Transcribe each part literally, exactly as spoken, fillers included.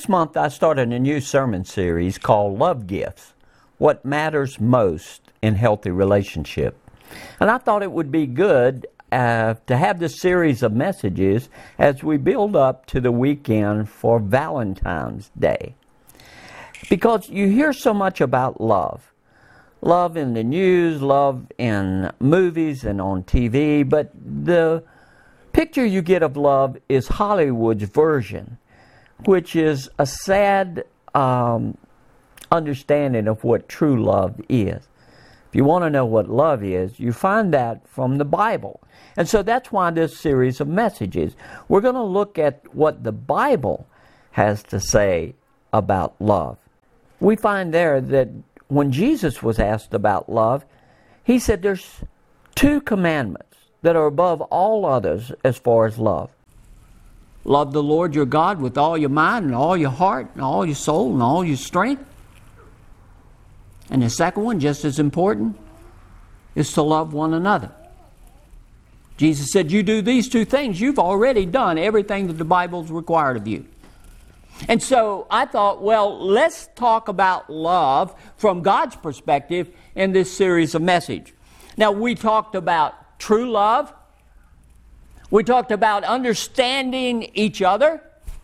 Last month I started a new sermon series called Love Gifts, What Matters Most in Healthy Relationship. And I thought it would be good uh, to have this series of messages as we build up to the weekend for Valentine's Day. Because you hear so much about love. Love in the news, love in movies and on T V, but the picture you get of love is Hollywood's version, which is a sad um, understanding of what true love is. If you want to know what love is, you find that from the Bible. And so that's why this series of messages. We're going to look at what the Bible has to say about love. We find there that when Jesus was asked about love, he said there's two commandments that are above all others as far as love. Love the Lord your God with all your mind and all your heart and all your soul and all your strength. And the second one, just as important, is to love one another. Jesus said, you do these two things, you've already done everything that the Bible's required of you. And so I thought, well, let's talk about love from God's perspective in this series of messages. Now, we talked about true love. We talked about understanding each other.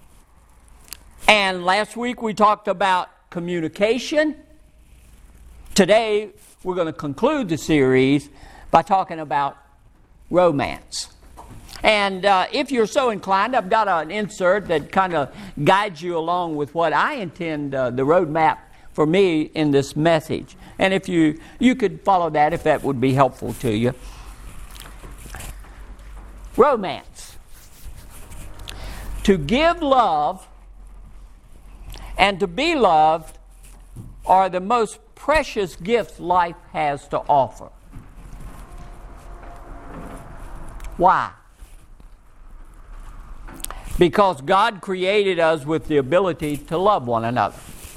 And last week we talked about communication. Today we're going to conclude the series by talking about romance. And uh, if you're so inclined, I've got an insert that kind of guides you along with what I intend, uh, the roadmap for me in this message. And if you, you could follow that if that would be helpful to you. Romance. To give love and to be loved are the most precious gifts life has to offer. Why? Because God created us with the ability to love one another.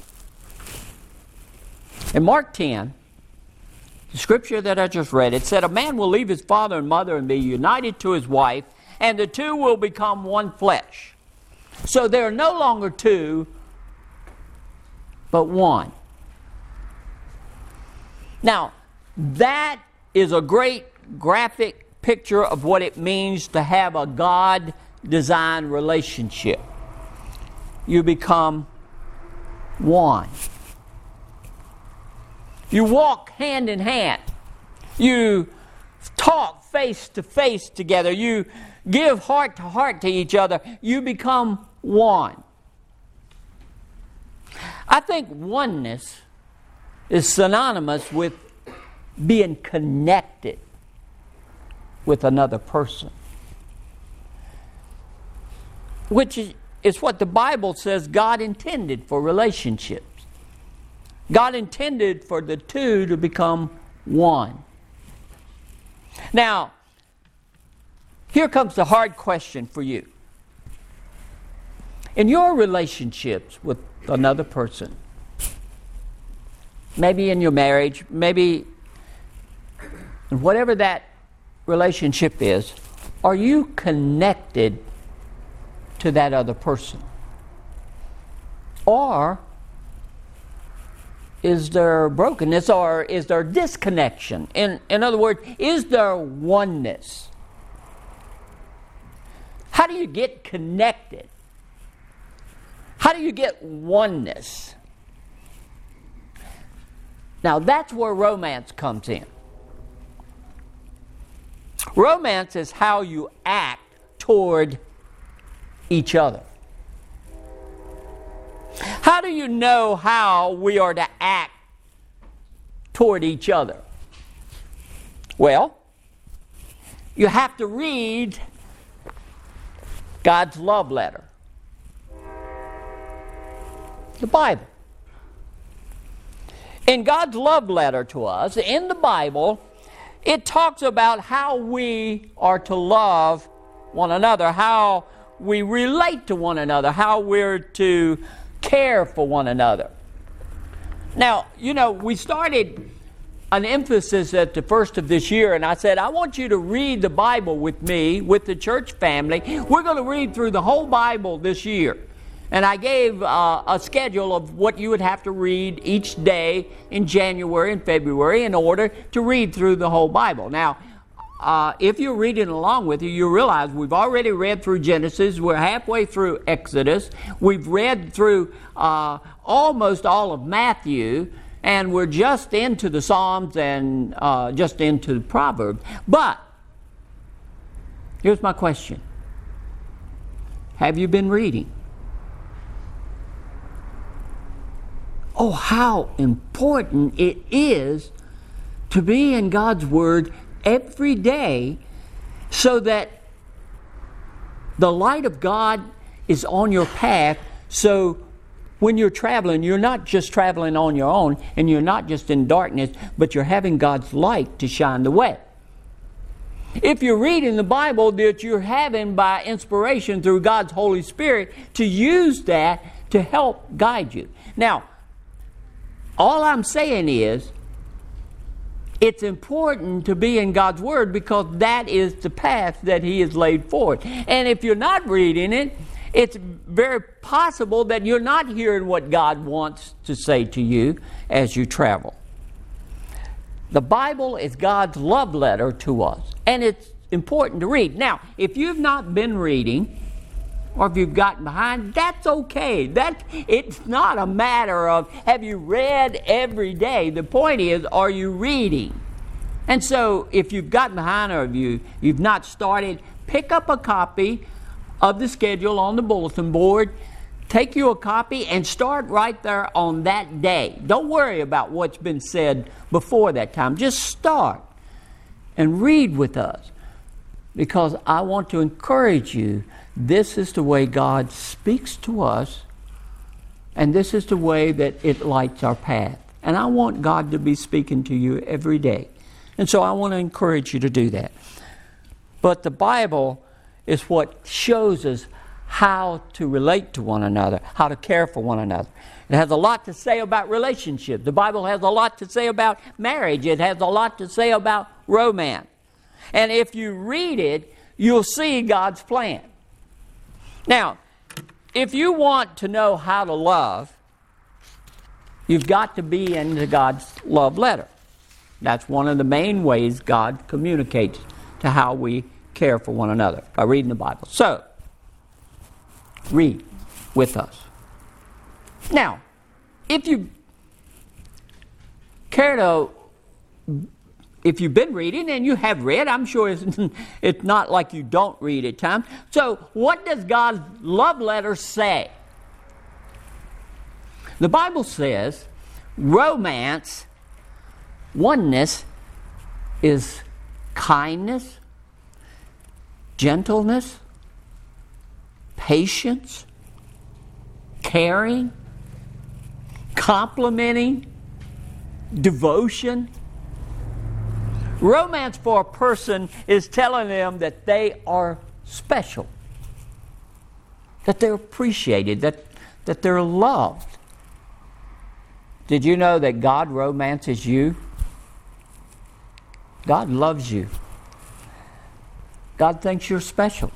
In Mark ten, the scripture that I just read, it said, a man will leave his father and mother and be united to his wife, and the two will become one flesh. So they are no longer two, but one. Now, that is a great graphic picture of what it means to have a God-designed relationship. You become one. You walk hand in hand. You talk face to face together. You give heart to heart to each other. You become one. I think oneness is synonymous with being connected with another person, which is, is what the Bible says God intended for relationships. God intended for the two to become one. Now, here comes the hard question for you. In your relationships with another person, maybe in your marriage, maybe in whatever that relationship is, are you connected to that other person? Or is there brokenness, or is there disconnection? In, in other words, is there oneness? How do you get connected? How do you get oneness? Now that's where romance comes in. Romance is how you act toward each other. How do you know how we are to act toward each other? Well, you have to read God's love letter, the Bible. In God's love letter to us, in the Bible, it talks about how we are to love one another, how we relate to one another, how we're to care for one another. Now, you know, we started an emphasis at the first of this year, and I said, I want you to read the Bible with me, with the church family. We're going to read through the whole Bible this year. And I gave uh, a schedule of what you would have to read each day in January and February in order to read through the whole Bible. Now, uh, if you're reading along with you, you realize we've already read through Genesis. We're halfway through Exodus. We've read through uh, almost all of Matthew. And we're just into the Psalms and uh, just into the Proverbs. But here's my question. Have you been reading? Oh, how important it is to be in God's Word every day so that the light of God is on your path. So when you're traveling, you're not just traveling on your own, and you're not just in darkness, but you're having God's light to shine the way. If you're reading the Bible, that you're having by inspiration through God's Holy Spirit to use that to help guide you. Now, all I'm saying is, it's important to be in God's Word because that is the path that He has laid forward. And if you're not reading it, it's very possible that you're not hearing what God wants to say to you as you travel. The Bible is God's love letter to us, and it's important to read. Now, if you've not been reading, or if you've gotten behind, that's okay. That, it's not a matter of have you read every day. The point is, are you reading? And so, if you've gotten behind or if you, you've not started, pick up a copy of the schedule on the bulletin board. Take you a copy and start right there on that day. Don't worry about what's been said before that time. Just start and read with us, because I want to encourage you. This is the way God speaks to us, and this is the way that it lights our path. And I want God to be speaking to you every day. And so I want to encourage you to do that. But the Bible is what shows us how to relate to one another, how to care for one another. It has a lot to say about relationships. The Bible has a lot to say about marriage. It has a lot to say about romance. And if you read it, you'll see God's plan. Now, if you want to know how to love, you've got to be into God's love letter. That's one of the main ways God communicates to how we care for one another, by reading the Bible. So, read with us. Now, if you care to, if you've been reading and you have read, I'm sure it's, it's not like you don't read at times. So, what does God's love letter say? The Bible says romance, oneness, is kindness, gentleness, patience, caring, complimenting, devotion. Romance for a person is telling them that they are special, that they're appreciated, that, that they're loved. Did you know that God romances you? God loves you. God thinks you're special.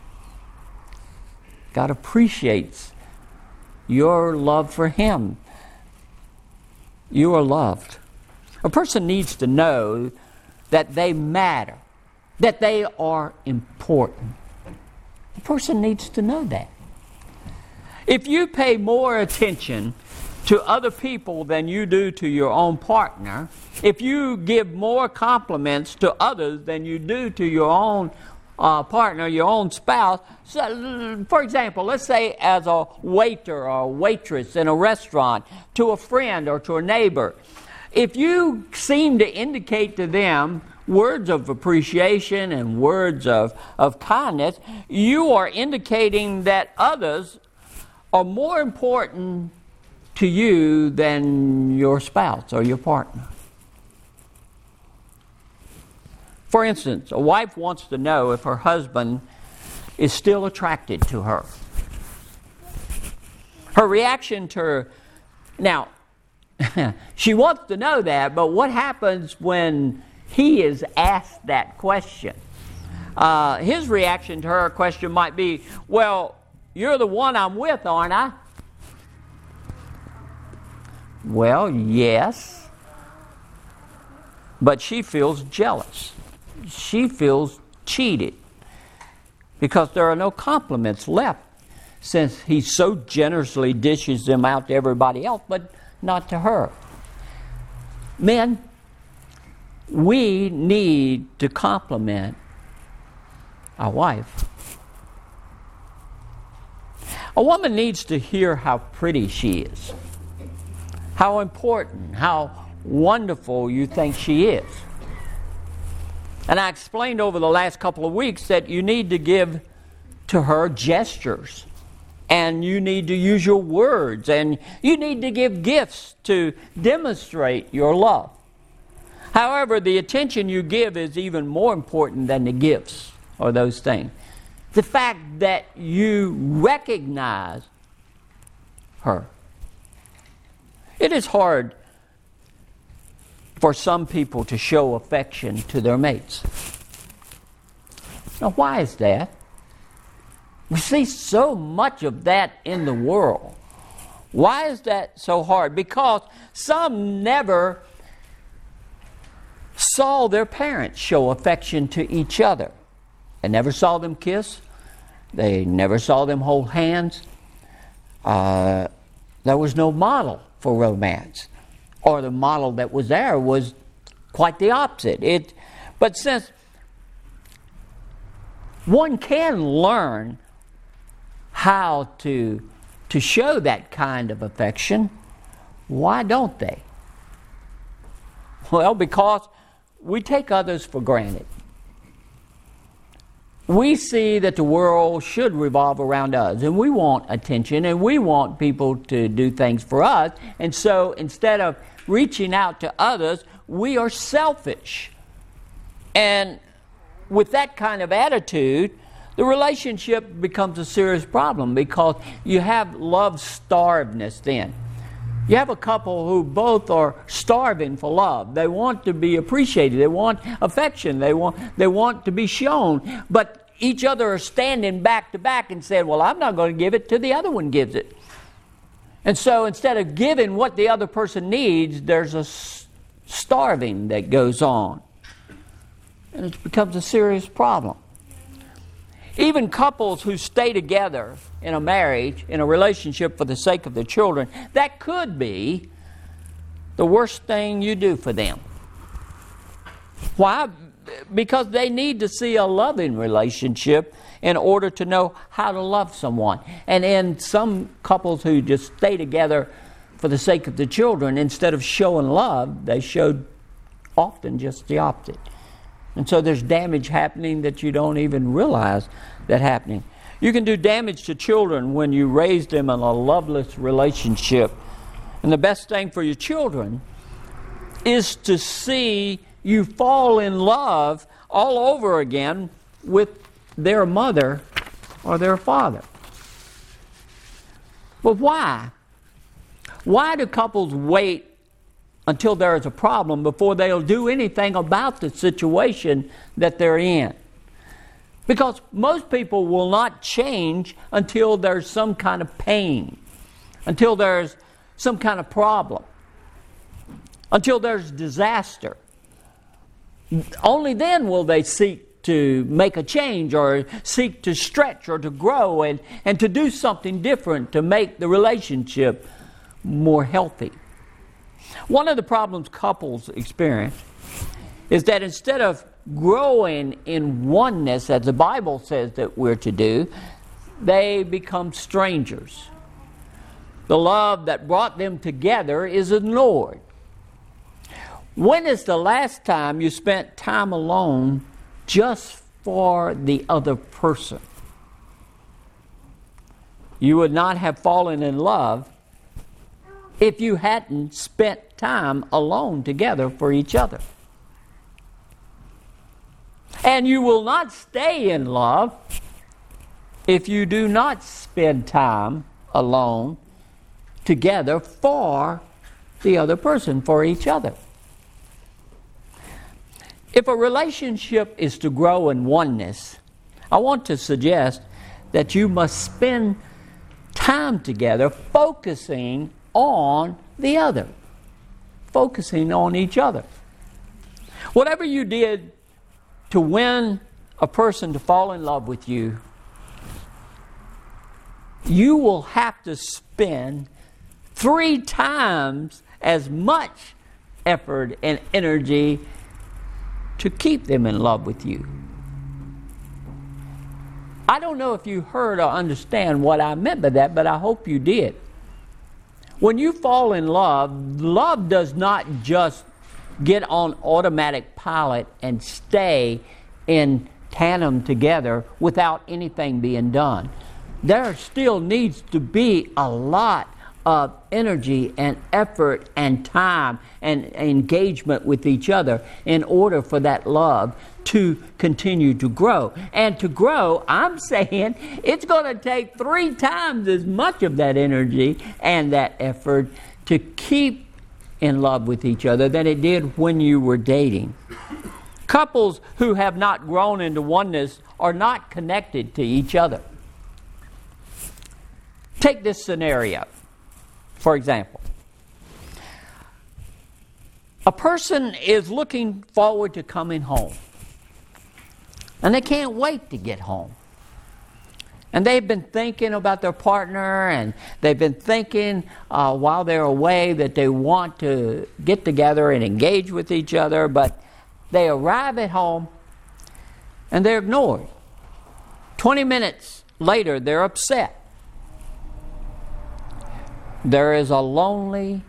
God appreciates your love for Him. You are loved. A person needs to know that they matter, that they are important. A person needs to know that. If you pay more attention to other people than you do to your own partner, if you give more compliments to others than you do to your own uh, partner, your own spouse, so, for example, let's say as a waiter or a waitress in a restaurant, to a friend or to a neighbor, if you seem to indicate to them words of appreciation and words of, of kindness, you are indicating that others are more important to you than your spouse or your partner. For instance, a wife wants to know if her husband is still attracted to her. Her reaction to her, now, she wants to know that, but what happens when he is asked that question? Uh, his reaction to her question might be, well, you're the one I'm with, aren't I? Well, yes. But she feels jealous. She feels cheated because there are no compliments left since he so generously dishes them out to everybody else, but not to her. Men, we need to compliment our wife. A woman needs to hear how pretty she is, how important, how wonderful you think she is. And I explained over the last couple of weeks that you need to give to her gestures, and you need to use your words, and you need to give gifts to demonstrate your love. However, the attention you give is even more important than the gifts or those things. The fact that you recognize her. It is hard for some people to show affection to their mates. Now, why is that? We see so much of that in the world. Why is that so hard? Because some never saw their parents show affection to each other. They never saw them kiss. They never saw them hold hands. Uh, there was no model for romance. Or the model that was there was quite the opposite. It, but since one can learn how to, to show that kind of affection, why don't they? Well, because we take others for granted. We see that the world should revolve around us, and we want attention, and we want people to do things for us. And so instead of reaching out to others, we are selfish. And with that kind of attitude, the relationship becomes a serious problem because you have love-starvedness then. You have a couple who both are starving for love. They want to be appreciated. They want affection. They want, they want to be shown. But each other are standing back to back and saying, well, I'm not going to give it till the other one gives it. And so instead of giving what the other person needs, there's a starving that goes on. And it becomes a serious problem. Even couples who stay together in a marriage, in a relationship for the sake of their children, that could be the worst thing you do for them. Why? Because they need to see a loving relationship in order to know how to love someone. And in some couples who just stay together for the sake of the children, instead of showing love, they showed often just the opposite. And so there's damage happening that you don't even realize that happening. You can do damage to children when you raise them in a loveless relationship. And the best thing for your children is to see you fall in love all over again with their mother or their father. But why? Why do couples wait until there is a problem before they'll do anything about the situation that they're in? Because most people will not change until there's some kind of pain, until there's some kind of problem, until there's disaster. Only then will they seek to make a change or seek to stretch or to grow and, and to do something different to make the relationship more healthy. One of the problems couples experience is that instead of growing in oneness, as the Bible says that we're to do, they become strangers. The love that brought them together is ignored. When is the last time you spent time alone just for the other person? You would not have fallen in love if you hadn't spent time alone together for each other. And you will not stay in love if you do not spend time alone together for the other person, for each other. If a relationship is to grow in oneness, I want to suggest that you must spend time together focusing on the other, focusing on each other. Whatever you did to win a person to fall in love with you, you will have to spend three times as much effort and energy to keep them in love with you. I don't know if you heard or understand what I meant by that, but I hope you did. When you fall in love, love does not just get on automatic pilot and stay in tandem together without anything being done. There still needs to be a lot of energy and effort and time and engagement with each other in order for that love to continue to grow. And to grow, I'm saying it's going to take three times as much of that energy and that effort to keep in love with each other than it did when you were dating. Couples who have not grown into oneness are not connected to each other. Take this scenario, for example. A person is looking forward to coming home, and they can't wait to get home. And they've been thinking about their partner, and they've been thinking uh, while they're away that they want to get together and engage with each other, but they arrive at home and they're ignored. Twenty minutes later, they're upset. There is a lonely,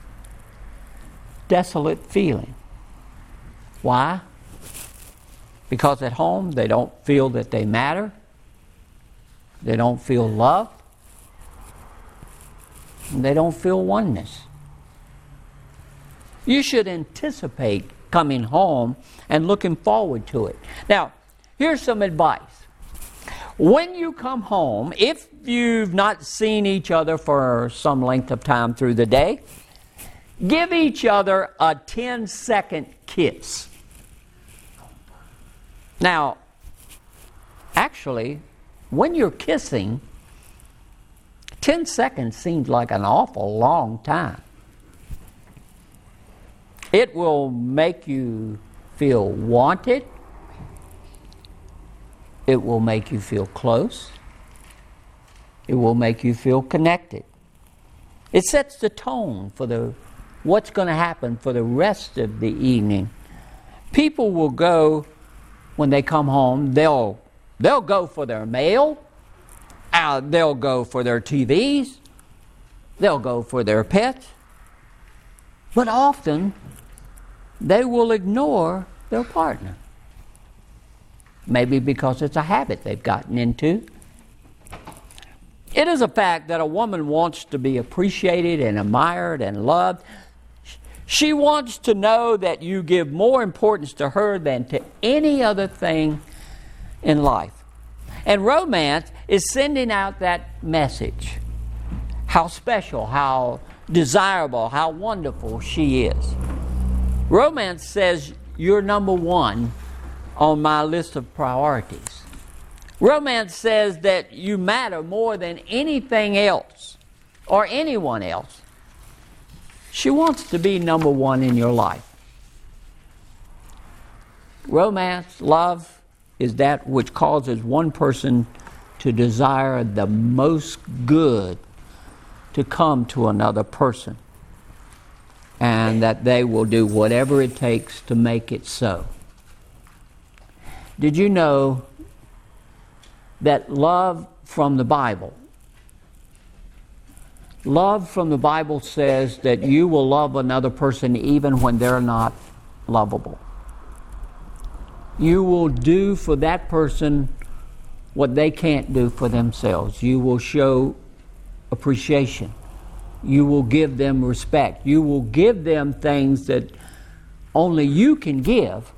desolate feeling. Why? Because at home they don't feel that they matter. They don't feel love. And they don't feel oneness. You should anticipate coming home and looking forward to it. Now, here's some advice. When you come home, if you've not seen each other for some length of time through the day, give each other a ten-second kiss. Now, actually, when you're kissing, ten seconds seems like an awful long time. It will make you feel wanted. It will make you feel close. It will make you feel connected. It sets the tone for the what's going to happen for the rest of the evening. People will go, when they come home, they'll they'll go for their mail, uh, they'll go for their T Vs, they'll go for their pets, but often they will ignore their partner. Maybe because it's a habit they've gotten into. It is a fact that a woman wants to be appreciated and admired and loved. She wants to know that you give more importance to her than to any other thing in life. And romance is sending out that message. How special, how desirable, how wonderful she is. Romance says you're number one on my list of priorities. Romance says that you matter more than anything else or anyone else. She wants to be number one in your life. Romance, love, is that which causes one person to desire the most good to come to another person, and that they will do whatever it takes to make it so. Did you know that love from the Bible, love from the Bible says that you will love another person even when they're not lovable. You will do for that person what they can't do for themselves. You will show appreciation. You will give them respect. You will give them things that only you can give.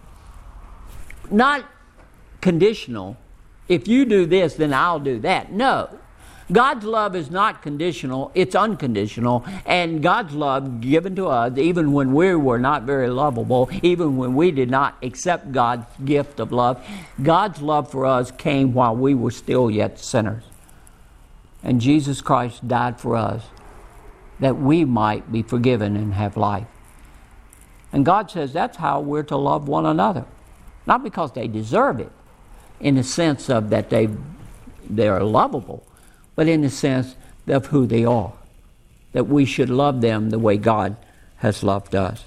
Not conditional. If you do this, then I'll do that. No. God's love is not conditional, it's unconditional. And God's love given to us, even when we were not very lovable, even when we did not accept God's gift of love, God's love for us came while we were still yet sinners. And Jesus Christ died for us that we might be forgiven and have life. And God says that's how we're to love one another. Not because they deserve it, in the sense of that they they are lovable, but in the sense of who they are. That we should love them the way God has loved us.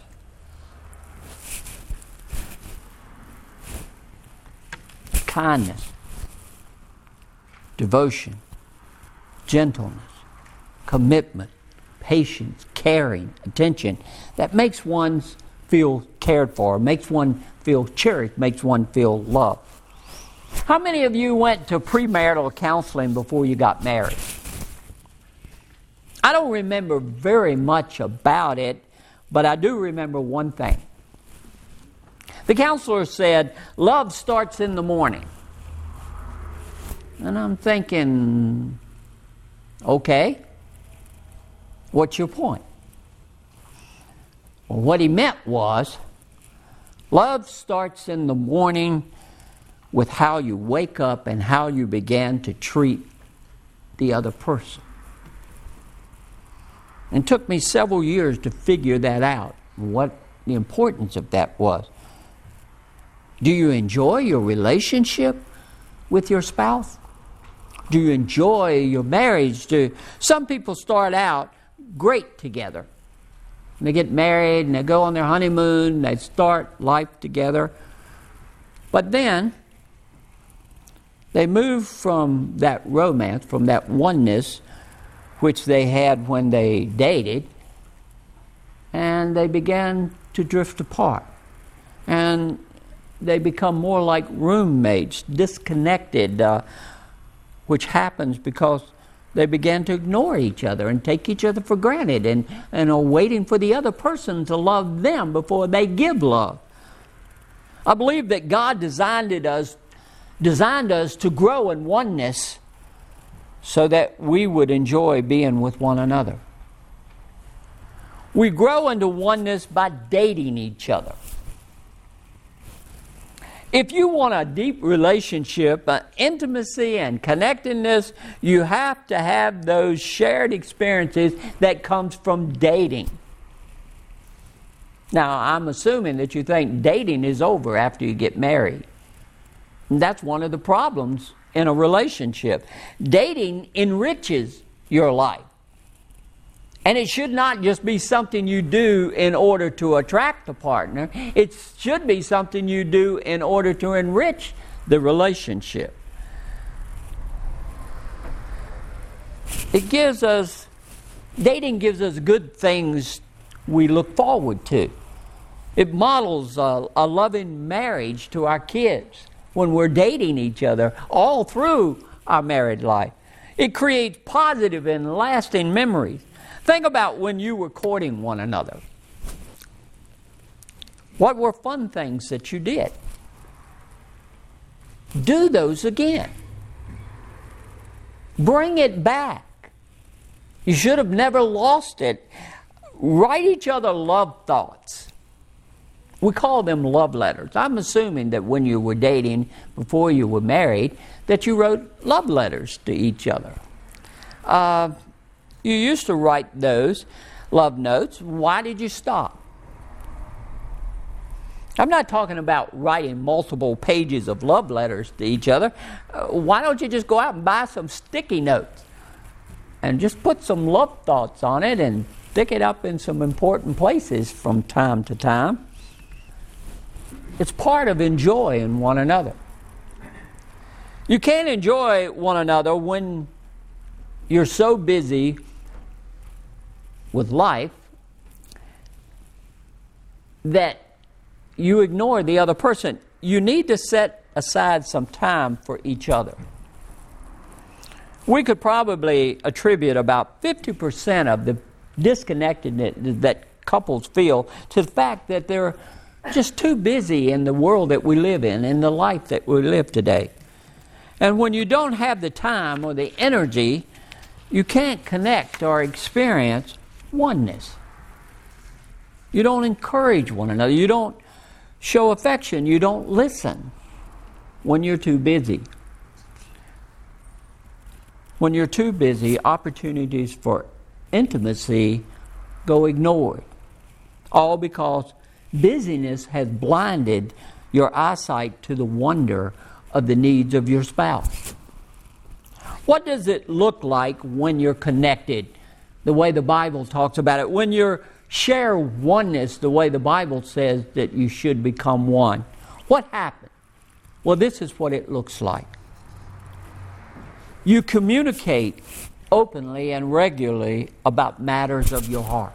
Kindness, devotion, gentleness, commitment, patience, caring, attention. That makes one feel cared for, makes one feel cherished, makes one feel loved. How many of you went to premarital counseling before you got married? I don't remember very much about it, but I do remember one thing. The counselor said, love starts in the morning. And I'm thinking, okay, what's your point? Well, what he meant was, love starts in the morning with how you wake up and how you began to treat the other person. And it took me several years to figure that out, what the importance of that was. Do you enjoy your relationship with your spouse? Do you enjoy your marriage? Do some people start out great together? And they get married and they go on their honeymoon and they start life together. But then they move from that romance, from that oneness which they had when they dated, and they began to drift apart. And they become more like roommates, disconnected, uh, which happens because they began to ignore each other and take each other for granted and, and are waiting for the other person to love them before they give love. I believe that God designed it us, designed us to grow in oneness so that we would enjoy being with one another. We grow into oneness by dating each other. If you want a deep relationship, an intimacy and connectedness, you have to have those shared experiences that comes from dating. Now, I'm assuming that you think dating is over after you get married. And that's one of the problems in a relationship. Dating enriches your life. And it should not just be something you do in order to attract a partner. It should be something you do in order to enrich the relationship. It gives us, dating gives us good things we look forward to. It models a, a loving marriage to our kids when we're dating each other all through our married life. It creates positive and lasting memories. Think about when you were courting one another. What were fun things that you did? Do those again. Bring it back. You should have never lost it. Write each other love thoughts. We call them love letters. I'm assuming that when you were dating, before you were married, that you wrote love letters to each other. Uh, You used to write those love notes. Why did you stop? I'm not talking about writing multiple pages of love letters to each other. Uh, why don't you just go out and buy some sticky notes and just put some love thoughts on it and stick it up in some important places from time to time? It's part of enjoying one another. You can't enjoy one another when you're so busy with life that you ignore the other person. You need to set aside some time for each other. We could probably attribute about fifty percent of the disconnectedness that couples feel to the fact that they're just too busy in the world that we live in, in the life that we live today. And when you don't have the time or the energy you can't connect or experience oneness. You don't encourage one another. You don't show affection. You don't listen when you're too busy. When you're too busy, opportunities for intimacy go ignored. All because busyness has blinded your eyesight to the wonder of the needs of your spouse. What does it look like when you're connected, the way the Bible talks about it? When you share oneness, the way the Bible says that you should become one. What happens? Well, this is what it looks like. You communicate openly and regularly about matters of your heart.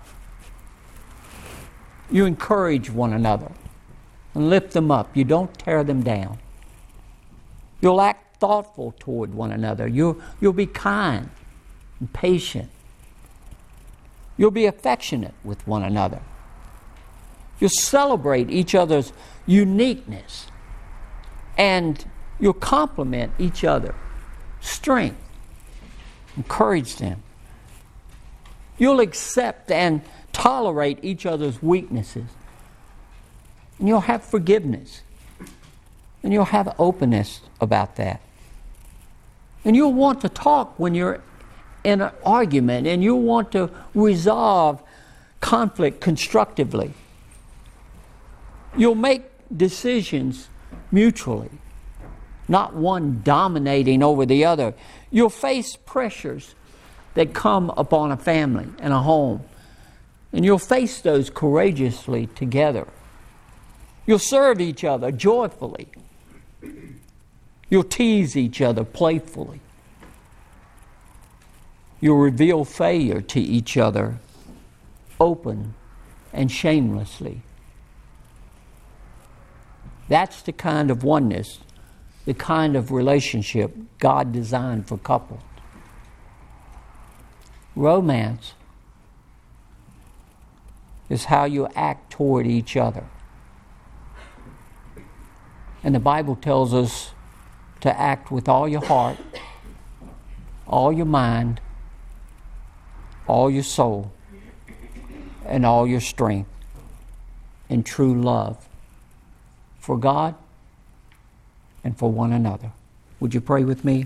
You encourage one another and lift them up. You don't tear them down. You'll act thoughtful toward one another. You'll, you'll be kind and patient. You'll be affectionate with one another. You'll celebrate each other's uniqueness. And you'll compliment each other's strength. Encourage them. You'll accept and tolerate each other's weaknesses. And you'll have forgiveness. And you'll have openness about that. And you'll want to talk when you're in an argument, and you'll want to resolve conflict constructively. You'll make decisions mutually, not one dominating over the other. You'll face pressures that come upon a family and a home, and you'll face those courageously together. You'll serve each other joyfully. You'll tease each other playfully. You'll reveal failure to each other open and shamelessly. That's the kind of oneness, the kind of relationship God designed for couples. Romance is how you act toward each other. And the Bible tells us to act with all your heart, all your mind, all your soul, and all your strength in true love for God and for one another. Would you pray with me?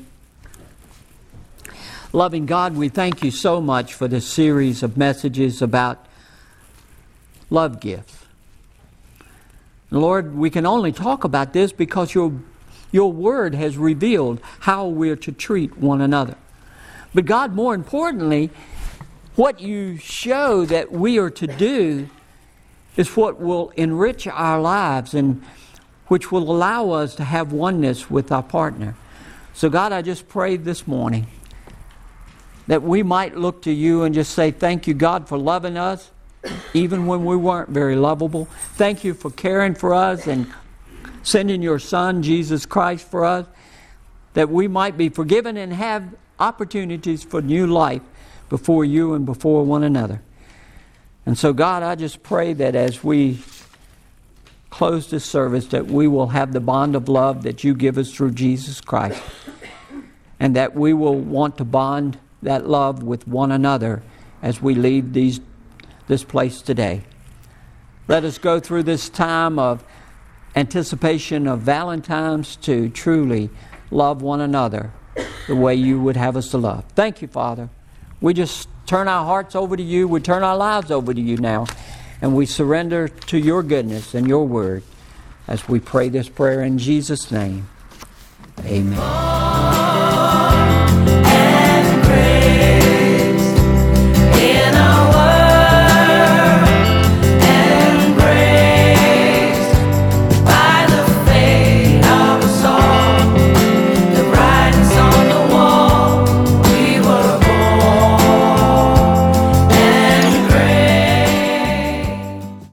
Loving God, we thank you so much for this series of messages about love gifts. Lord, we can only talk about this because your, your word has revealed how we're to treat one another. But God, more importantly, what you show that we are to do is what will enrich our lives and which will allow us to have oneness with our partner. So God, I just pray this morning that we might look to you and just say, thank you, God, for loving us, even when we weren't very lovable. Thank you for caring for us and sending your Son, Jesus Christ, for us, that we might be forgiven and have opportunities for new life before you and before one another. And so, God, I just pray that as we close this service, that we will have the bond of love that you give us through Jesus Christ, and that we will want to bond that love with one another as we leave these, this place today. Let us go through this time of anticipation of Valentine's to truly love one another the way you would have us to love. Thank you, Father. We just turn our hearts over to you. We turn our lives over to you now. And we surrender to your goodness and your word as we pray this prayer in Jesus' name. Amen.